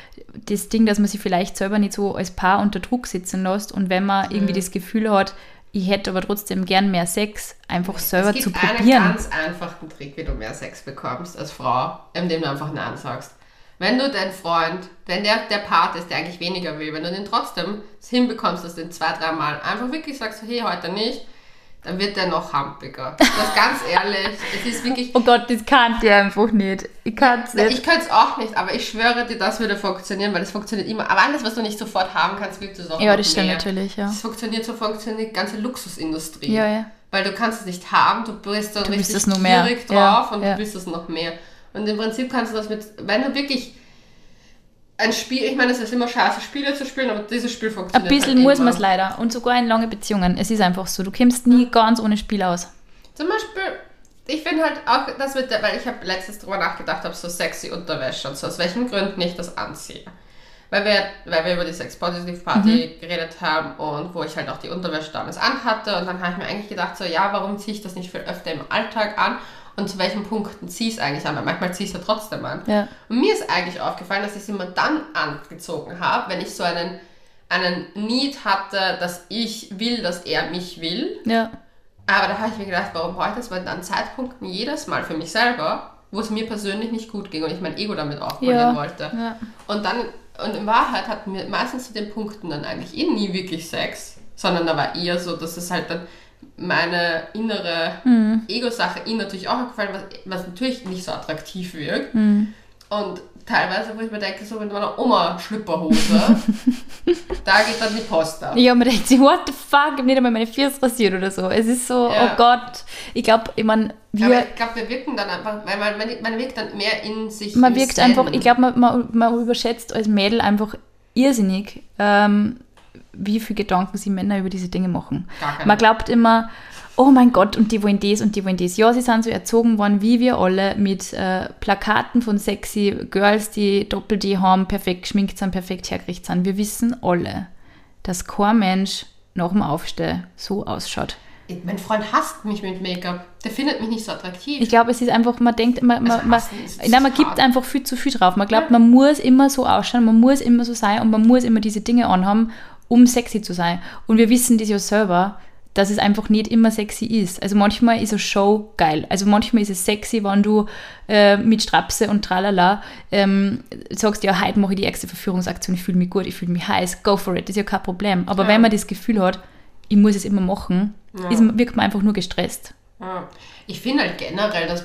das Ding, dass man sich vielleicht selber nicht so als Paar unter Druck sitzen lässt und wenn man irgendwie das Gefühl hat, ich hätte aber trotzdem gern mehr Sex, einfach selber zu probieren. Es gibt einen ganz einfachen Trick, wie du mehr Sex bekommst als Frau, indem du einfach Nein sagst. wenn du deinen Freund, wenn der Part ist, der eigentlich weniger will, wenn du den trotzdem hinbekommst, dass du den 2-3 Mal einfach wirklich sagst, hey, heute nicht, dann wird der noch hampiger. Das ist ganz ehrlich, es ist wirklich... Oh Gott, das kann ich einfach nicht. Ich kann es nicht. Ich kann es auch nicht, aber ich schwöre dir, das würde funktionieren, weil das funktioniert immer. Aber alles, was du nicht sofort haben kannst, willst du es auch Ja, noch das stimmt mehr. natürlich, ja. Das funktioniert die ganze Luxusindustrie. Ja. Weil du kannst es nicht haben, du bist dann richtig das noch mehr. gierig drauf und du willst es noch mehr. Und im Prinzip kannst du das wenn du wirklich ein Spiel, ich meine, es ist immer scheiße, Spiele zu spielen, aber dieses Spiel funktioniert ein bisschen halt muss immer. man es leider. Und sogar in lange Beziehungen. Es ist einfach so. Du kommst nie ganz ohne Spiel aus. Zum Beispiel, ich finde halt auch, weil ich habe letztens drüber nachgedacht, ob so sexy Unterwäsche und so, aus welchen Gründen ich das anziehe. Weil wir über die Sex-Positive-Party geredet haben und wo ich halt auch die Unterwäsche damals anhatte und dann habe ich mir eigentlich gedacht, so ja, warum ziehe ich das nicht viel öfter im Alltag an und zu welchen Punkten ziehe ich es eigentlich an, weil manchmal ziehe ich es ja trotzdem an. Ja. Und mir ist eigentlich aufgefallen, dass ich es immer dann angezogen habe, wenn ich so einen Need hatte, dass ich will, dass er mich will. Ja. Aber da habe ich mir gedacht, warum heute? Das waren dann Zeitpunkten jedes Mal für mich selber, wo es mir persönlich nicht gut ging und ich mein Ego damit aufpolieren wollte. Ja. Und in Wahrheit hatten wir meistens zu den Punkten dann eigentlich nie wirklich Sex, sondern da war eher so, dass es halt dann meine innere Ego-Sache ihm natürlich auch gefallen, was natürlich nicht so attraktiv wirkt. Und teilweise, wo ich mir denke, so mit meiner Oma-Schlüpperhose, da geht dann die Post ab. Ja, man denkt sich, what the fuck, ich habe nicht einmal meine Füße rasiert oder so. Es ist so, oh Gott. Ich glaube, aber ich glaube, wir wirken dann einfach, weil man wirkt dann mehr in sich. Man wirkt einfach, ich glaube, man überschätzt als Mädel einfach irrsinnig, wie viele Gedanken sich Männer über diese Dinge machen. Man glaubt immer, oh mein Gott, und die wollen das und die wollen das. Ja, sie sind so erzogen worden, wie wir alle, mit Plakaten von sexy Girls, die Doppel-D haben, perfekt geschminkt sind, perfekt hergerichtet sind. Wir wissen alle, dass kein Mensch nach dem Aufstehen so ausschaut. Mein Freund hasst mich mit Make-up. Der findet mich nicht so attraktiv. Ich glaube, es ist einfach, man denkt immer, man gibt einfach viel zu viel drauf. Man glaubt, man muss immer so ausschauen, man muss immer so sein und man muss immer diese Dinge anhaben, um sexy zu sein. Und wir wissen das ja selber, dass es einfach nicht immer sexy ist. Also manchmal ist eine Show geil. Also manchmal ist es sexy, wenn du mit Strapse und tralala sagst, ja, heute mache ich die erste Verführungsaktion, ich fühle mich gut, ich fühle mich heiß, go for it, das ist ja kein Problem. Aber wenn man das Gefühl hat, ich muss es immer machen, wirkt man einfach nur gestresst. Ja. Ich finde halt generell, dass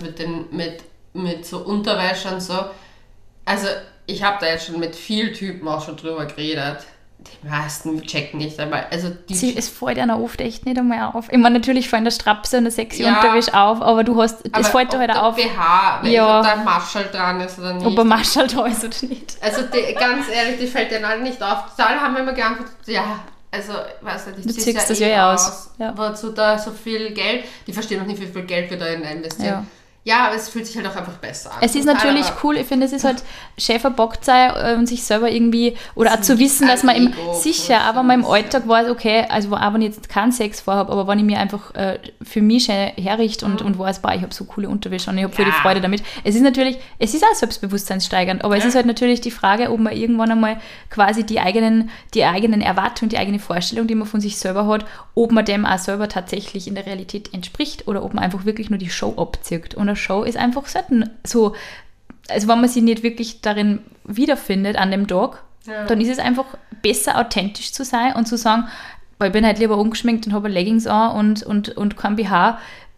mit so Unterwäsche und so, also ich habe da jetzt schon mit vielen Typen auch schon drüber geredet. Die meisten checken nicht einmal. Also es fällt einer oft echt nicht einmal auf. Ich meine, natürlich fallen der Strapse und der sexy Unterwäsche auf, aber es fällt dir halt auf. BH, ob da ein Marschall dran ist oder nicht. Ob ein Marschall da ist oder nicht. Also ganz ehrlich, die fällt dir nicht auf. Alle haben immer geantwortet, ja, also, weißt du, du ziehst das ja aus. Ja. Wozu da so viel Geld? Die verstehen noch nicht, wie viel Geld wir da investieren. Ja, aber es fühlt sich halt auch einfach besser an. Es ist natürlich cool, ich finde, es ist halt Schäfer Bock sein und sich selber irgendwie, oder auch zu wissen, dass man sicher, aber man im Alltag weiß, okay, also auch wenn ich jetzt keinen Sex vorhabe, aber wenn ich mir einfach für mich schön herrichte und weiß, ich habe so coole Unterwäsche und ich habe voll die Freude damit. Es ist auch selbstbewusstseinssteigernd, aber es ist halt natürlich die Frage, ob man irgendwann einmal quasi die eigenen Erwartungen, die eigene Vorstellung, die man von sich selber hat, ob man dem auch selber tatsächlich in der Realität entspricht oder ob man einfach wirklich nur die Show abzieht. Und eine Show ist einfach selten so, also wenn man sich nicht wirklich darin wiederfindet an dem Tag, dann ist es einfach besser, authentisch zu sein und zu sagen, weil ich bin halt lieber ungeschminkt und habe Leggings an und kein BH.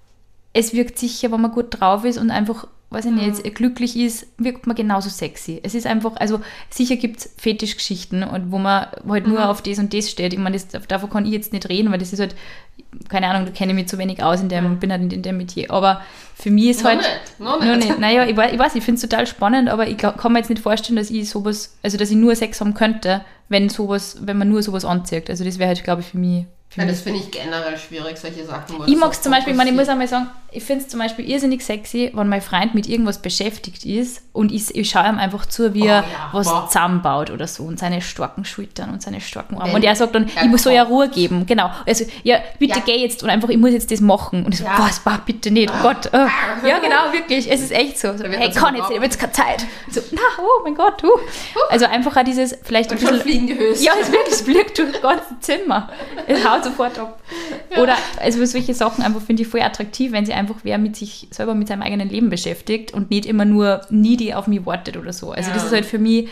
Es wirkt sicher, wenn man gut drauf ist und einfach, weiß ich nicht, glücklich ist, wirkt man genauso sexy. Es ist einfach, also sicher gibt es Fetischgeschichten, und wo man halt nur auf das und das steht. Ich meine, davon kann ich jetzt nicht reden, weil das ist halt, keine Ahnung, da kenne ich mich zu wenig aus bin halt nicht in dem Metier. Aber für mich ist halt... Noch nicht. Naja, ich weiß, ich finde es total spannend, aber ich kann mir jetzt nicht vorstellen, dass ich sowas, also dass ich nur Sex haben könnte, wenn man nur sowas anzieht. Also das wäre halt, glaube ich, für mich... das finde ich generell schwierig, solche Sachen. Ich mag es zum Beispiel, ich muss einmal sagen, ich finde es zum Beispiel irrsinnig sexy, wenn mein Freund mit irgendwas beschäftigt ist und ich schaue ihm einfach zu, wie er was zusammenbaut oder so und seine starken Schultern und seine starken Arme. Und er sagt dann, ich muss so ja Ruhe geben. Genau. Also, ja, bitte geh jetzt und einfach, ich muss jetzt das machen. Und ich so, was, bitte nicht, oh Gott. Ja, genau, wirklich, es ist echt so. Hey, kann jetzt, ich habe jetzt keine Zeit. So, oh mein Gott, Also einfach auch dieses, vielleicht ein bisschen... Fliegengehöst. Ja, es fliegt durch das ganze Zimmer. Es haut sofort ab. Oder also solche Sachen einfach finde ich voll attraktiv, wenn sie einfach wer mit sich selber mit seinem eigenen Leben beschäftigt und nicht immer nur needy auf mich wartet oder so. Also das ist halt für mich,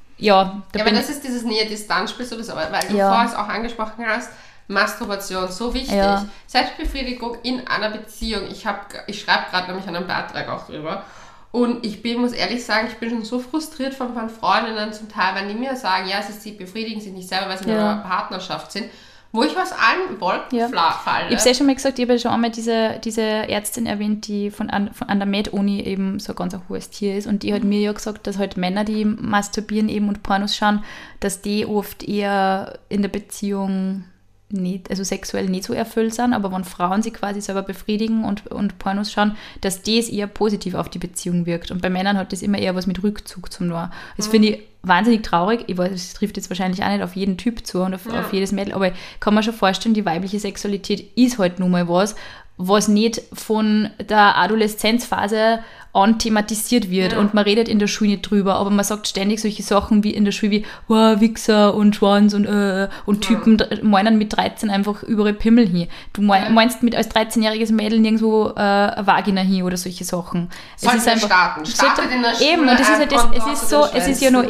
ja. Aber das ist dieses Nähe-Distanz-Spiel sowieso, weil du vorher es auch angesprochen hast, Masturbation, so wichtig. Ja. Selbstbefriedigung in einer Beziehung. Ich schreibe gerade nämlich einen Beitrag auch drüber. Und muss ehrlich sagen, ich bin schon so frustriert von Freundinnen zum Teil, wenn die mir sagen, ja, sie befriedigen sich nicht selber, weil sie in einer Partnerschaft sind, wo ich aus allen Wolken falle. Ich habe es ja schon mal gesagt, ich habe ja schon einmal diese Ärztin erwähnt, die an der Med-Uni eben so ein ganz hohes Tier ist, und die hat mir ja gesagt, dass halt Männer, die masturbieren eben und Pornos schauen, dass die oft eher in der Beziehung nicht, also sexuell nicht so erfüllt sind, aber wenn Frauen sich quasi selber befriedigen und Pornos schauen, dass das eher positiv auf die Beziehung wirkt. Und bei Männern hat das immer eher was mit Rückzug zum tun. Das finde ich wahnsinnig traurig. Ich weiß, das trifft jetzt wahrscheinlich auch nicht auf jeden Typ zu und auf jedes Mädel, aber ich kann mir schon vorstellen, die weibliche Sexualität ist halt nun mal was nicht von der Adoleszenzphase an thematisiert wird und man redet in der Schule nicht drüber, aber man sagt ständig solche Sachen wie in der Schule wie Wichser und Schwanz und Typen meinen mit 13 einfach überall Pimmel hin. Du meinst mit als 13-jähriges Mädel nirgendwo eine Vagina hin oder solche Sachen. Sollten wir starten in der Schule. Eben, und das ist halt das, es ist ja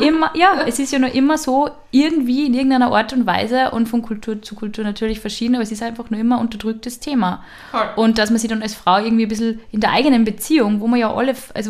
noch immer so, irgendwie in irgendeiner Art und Weise und von Kultur zu Kultur natürlich verschieden, aber es ist einfach nur immer ein unterdrücktes Thema. Cool. Und dass man sich dann als Frau irgendwie ein bisschen in der eigenen Beziehung, wo man ja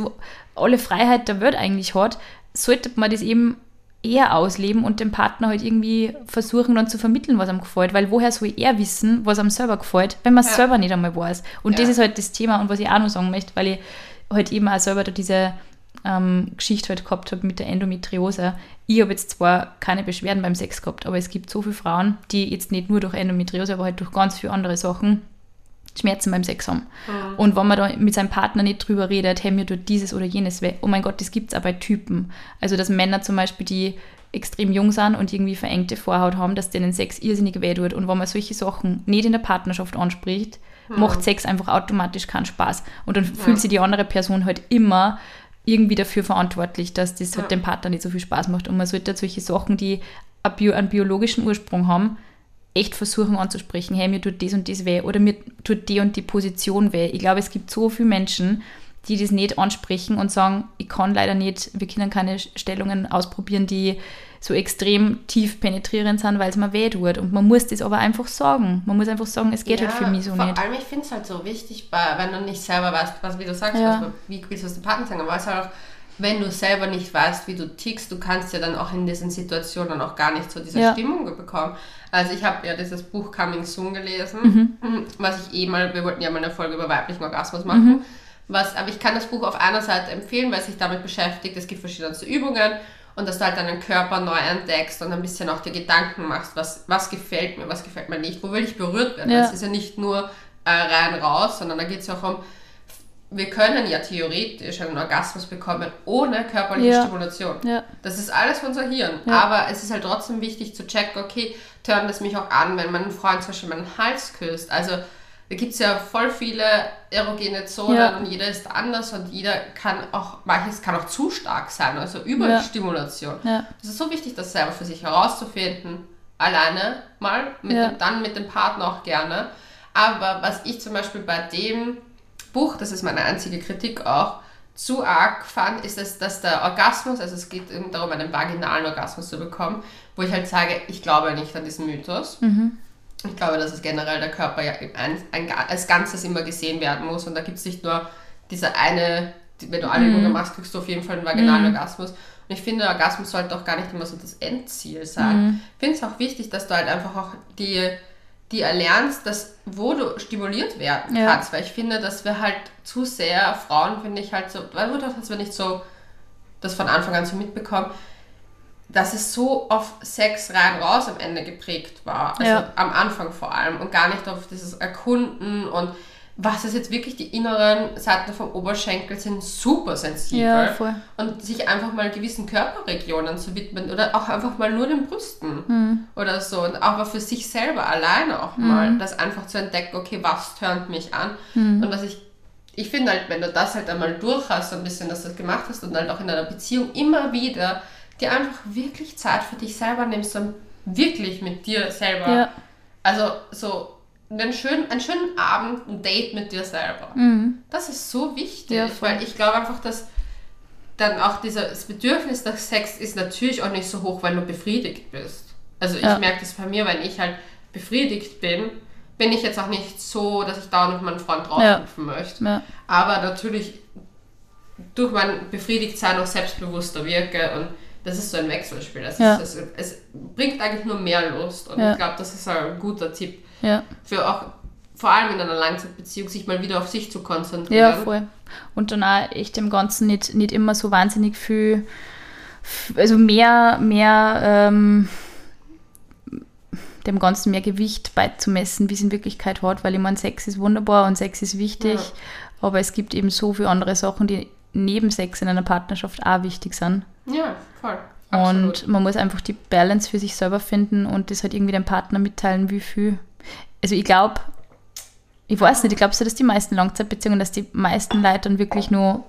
alle Freiheit der Welt eigentlich hat, sollte man das eben eher ausleben und dem Partner halt irgendwie versuchen dann zu vermitteln, was ihm gefällt, weil woher soll er wissen, was ihm selber gefällt, wenn man es selber nicht einmal weiß. Und das ist halt das Thema, und was ich auch noch sagen möchte, weil ich halt eben auch selber da diese Geschichte halt gehabt habe mit der Endometriose. Ich habe jetzt zwar keine Beschwerden beim Sex gehabt, aber es gibt so viele Frauen, die jetzt nicht nur durch Endometriose, aber halt durch ganz viele andere Sachen Schmerzen beim Sex haben. Und wenn man da mit seinem Partner nicht drüber redet, hey, mir tut dieses oder jenes weh. Oh mein Gott, das gibt es auch bei Typen. Also, dass Männer zum Beispiel, die extrem jung sind und irgendwie verengte Vorhaut haben, dass denen Sex irrsinnig weh tut. Und wenn man solche Sachen nicht in der Partnerschaft anspricht, macht Sex einfach automatisch keinen Spaß. Und dann fühlt sich die andere Person halt immer irgendwie dafür verantwortlich, dass das halt dem Partner nicht so viel Spaß macht. Und man sollte solche Sachen, die einen biologischen Ursprung haben, echt versuchen anzusprechen, hey, mir tut das und das weh oder mir tut die und die Position weh. Ich glaube, es gibt so viele Menschen, die das nicht ansprechen und sagen, ich kann leider nicht, wir können keine Stellungen ausprobieren, die so extrem tief penetrierend sind, weil es mir weh tut. Und man muss das aber einfach sagen. Man muss einfach sagen, es geht halt für mich so nicht. Vor allem, ich finde es halt so wichtig, wenn du nicht selber weißt, wie du sagst, wie willst du es dem Partner sagen, aber es halt auch, wenn du selber nicht weißt, wie du tickst, du kannst ja dann auch in diesen Situationen auch gar nicht so diese Stimmung bekommen. Also ich habe ja dieses Buch Coming Soon gelesen, was wir wollten ja mal eine Folge über weiblichen Orgasmus machen, aber ich kann das Buch auf einer Seite empfehlen, weil es sich damit beschäftigt, es gibt verschiedenste Übungen und dass du halt deinen Körper neu entdeckst und ein bisschen auch dir Gedanken machst, was gefällt mir nicht, wo will ich berührt werden. Es ist ja nicht nur rein raus, sondern da geht es ja auch um, wir können ja theoretisch einen Orgasmus bekommen ohne körperliche Stimulation. Ja. Das ist alles für unser Hirn. Ja. Aber es ist halt trotzdem wichtig zu checken, okay, turnt es mich auch an, wenn mein Freund zum Beispiel meinen Hals küsst. Also da gibt es ja voll viele erogene Zonen und jeder ist anders und manches kann auch zu stark sein, also Überstimulation. Ja. Es ist so wichtig, das selber für sich herauszufinden. Alleine mal, dann mit dem Partner auch gerne. Aber was ich zum Beispiel bei dem Buch, das ist meine einzige Kritik auch, zu arg fand, ist es, dass der Orgasmus, also es geht darum, einen vaginalen Orgasmus zu bekommen, wo ich halt sage, ich glaube nicht an diesen Mythos. Ich glaube, dass es generell der Körper ja als Ganzes immer gesehen werden muss und da gibt es nicht nur diese eine, wenn du alle Übungen machst, kriegst du auf jeden Fall einen vaginalen Orgasmus. Und ich finde, der Orgasmus sollte auch gar nicht immer so das Endziel sein. Ich finde es auch wichtig, dass du halt einfach auch die erlernst, wo du stimuliert werden kannst, weil ich finde, dass wir halt zu sehr, Frauen finde ich halt so, dass wir nicht so das von Anfang an so mitbekommen, dass es so auf Sex rein raus am Ende geprägt war, also am Anfang vor allem und gar nicht auf dieses Erkunden und was ist jetzt wirklich, die inneren Seiten vom Oberschenkel sind super sensibel und sich einfach mal gewissen Körperregionen zu widmen oder auch einfach mal nur den Brüsten oder so und auch mal für sich selber alleine auch mal das einfach zu entdecken, okay, was turnt mich an und was ich finde halt, wenn du das halt einmal durch hast, so ein bisschen, dass du das gemacht hast und halt auch in einer Beziehung immer wieder dir einfach wirklich Zeit für dich selber nimmst und wirklich mit dir selber, also so einen schönen Abend, ein Date mit dir selber. Das ist so wichtig, Ja, voll. weil ich glaube einfach, dass dann auch das Bedürfnis nach Sex ist natürlich auch nicht so hoch, weil du befriedigt bist. Also ich merke das bei mir, wenn ich halt befriedigt bin ich jetzt auch nicht so, dass ich dauernd mit meinem Freund draufhüpfen möchte. Ja. Aber natürlich durch mein Befriedigtsein auch selbstbewusster wirke und das ist so ein Wechselspiel. Es bringt eigentlich nur mehr Lust und ich glaube, das ist ein guter Tipp für auch, vor allem in einer Langzeitbeziehung, sich mal wieder auf sich zu konzentrieren. Ja, voll. Und dann auch echt dem Ganzen nicht immer so wahnsinnig viel, also mehr dem Ganzen mehr Gewicht beizumessen, wie es in Wirklichkeit hat, weil ich meine, Sex ist wunderbar und Sex ist wichtig, aber es gibt eben so viele andere Sachen, die neben Sex in einer Partnerschaft auch wichtig sind. Ja, voll. Absolut. Und man muss einfach die Balance für sich selber finden und das halt irgendwie dem Partner mitteilen, wie viel. Also ich glaube, ich weiß nicht, ich glaube so, dass die meisten Langzeitbeziehungen, dass die meisten Leute dann wirklich nur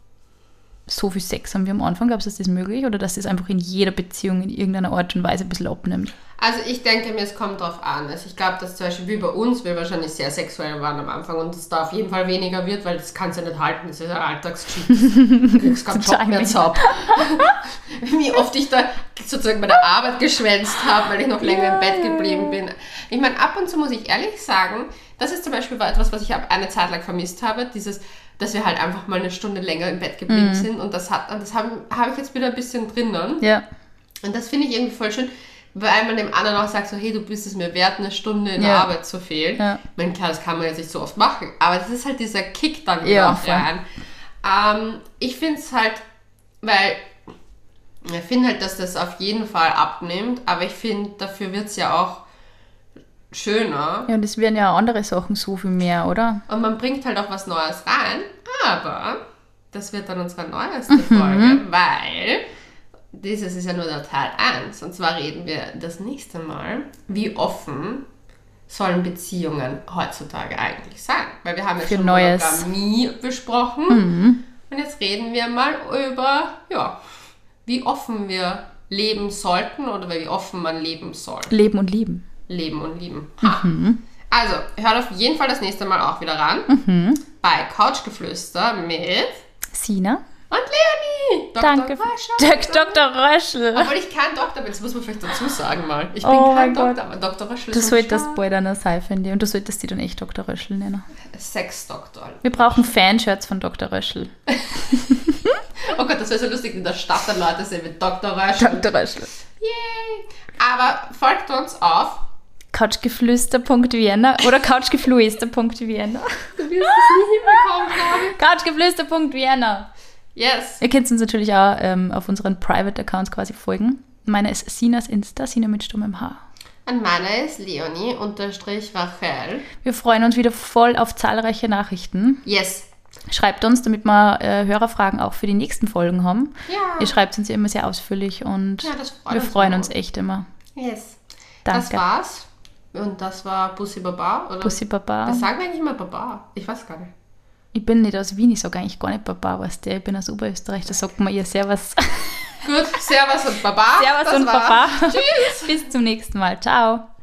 so viel Sex haben wie am Anfang. Glaubst du, ist das möglich? Oder dass das einfach in jeder Beziehung in irgendeiner Art und Weise ein bisschen abnimmt? Also ich denke mir, es kommt drauf an. Also ich glaube, dass zum Beispiel wie bei uns, wir wahrscheinlich sehr sexuell waren am Anfang und es da auf jeden Fall weniger wird, weil das kannst du ja nicht halten, das ist ja Alltagscheat. Du kriegst keinen Job mehr zaub. Wie oft ich da sozusagen bei der Arbeit geschwänzt habe, weil ich noch länger im Bett geblieben bin. Ich meine, ab und zu muss ich ehrlich sagen, das ist zum Beispiel etwas, was ich eine Zeit lang vermisst habe, dass wir halt einfach mal eine Stunde länger im Bett geblieben sind und das habe ich jetzt wieder ein bisschen drinnen. Ja. Und das finde ich irgendwie voll schön, weil man dem anderen auch sagt, so, hey, du bist es mir wert, eine Stunde in der Arbeit zu fehlen. Ja. Ich meine, klar, das kann man jetzt nicht so oft machen, aber das ist halt dieser Kick dann wieder auch rein. Ich finde es halt, weil ich finde halt, dass das auf jeden Fall abnimmt, aber ich finde, dafür wird es ja auch schöner. Ja, und es werden ja auch andere Sachen so viel mehr, oder? Und man bringt halt auch was Neues rein, aber das wird dann unsere neueste Folge, weil dieses ist ja nur der Teil 1 und zwar reden wir das nächste Mal, wie offen sollen Beziehungen heutzutage eigentlich sein, weil wir haben ja schon Monogamie besprochen und jetzt reden wir mal über, wie offen wir leben sollten oder wie offen man leben soll. Leben und lieben. Leben und lieben. Also, hört auf jeden Fall das nächste Mal auch wieder ran. Bei Couchgeflüster mit Sina und Leonie. Danke. Dr. Röschel. Obwohl ich kein Doktor bin, das muss man vielleicht dazu sagen mal. Ich bin kein Doktor, aber Dr. Röschel ist Du solltest bald eine Seife in dir und du solltest die dann echt Dr. Röschel nennen. Sexdoktor. Wir brauchen Fanshirts von Dr. Röschel. Oh Gott, das wäre so lustig, in der Stadt dann Leute sehen mit Dr. Röschel. Dr. Röschel. Yay. Aber folgt uns auf couchgeflüster.vienna oder couchgeflüster.vienna. Du wirst es nie hinbekommen, glaube ich. Couchgeflüster.vienna. Yes. Ihr könnt uns natürlich auch auf unseren Private Accounts quasi folgen. Meine ist Sinas Insta, Sina mit stummem H. Und meine ist Leonie_Rachel. Wir freuen uns wieder voll auf zahlreiche Nachrichten. Yes. Schreibt uns, damit wir Hörerfragen auch für die nächsten Folgen haben. Ja. Ihr schreibt uns ja immer sehr ausführlich und wir freuen uns echt immer. Yes. Danke. Das war's. Und das war Bussi Baba, oder? Bussi Baba. Das sagen wir eigentlich immer Baba. Ich weiß gar nicht. Ich bin nicht aus Wien, ich sage eigentlich gar nicht Baba, weißt du. Ich bin aus Oberösterreich, da sagt man ihr Servus. Gut, Servus und Baba. Servus und Baba. Tschüss. Bis zum nächsten Mal. Ciao.